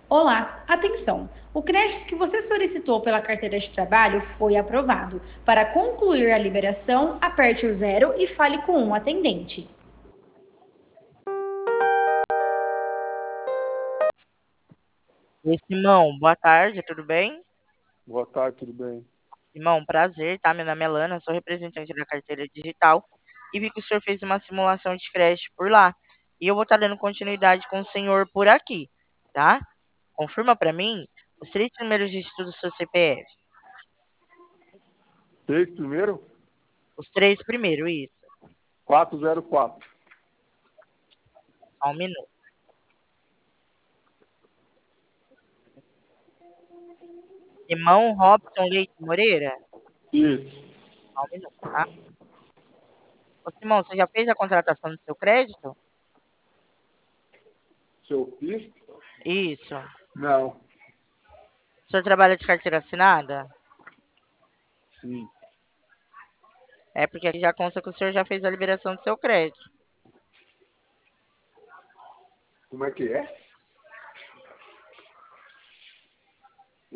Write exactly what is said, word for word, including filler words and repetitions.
Olá, atenção! O crédito que você solicitou pela carteira de trabalho foi aprovado. Para concluir a liberação, aperte o zero e fale com um atendente. Oi, Simão, boa tarde, tudo bem? Boa tarde, tudo bem? Simão, prazer, tá? Meu nome é Lana, sou representante da carteira digital e vi que o senhor fez uma simulação de crédito por lá. E eu vou estar dando continuidade com o senhor por aqui, tá? Confirma pra mim os três primeiros dígitos do seu C P F. Seis primeiro? Os três primeiros, isso. quatro zero quatro. Só um minuto. Simão Robson Leite Moreira? Isso. Só um minuto, tá? Ô, Simão, você já fez a contratação do seu crédito? Seu piso? Isso. Não. O senhor trabalha de carteira assinada? Sim. É porque aqui já consta que o senhor já fez a liberação do seu crédito. Como é que é?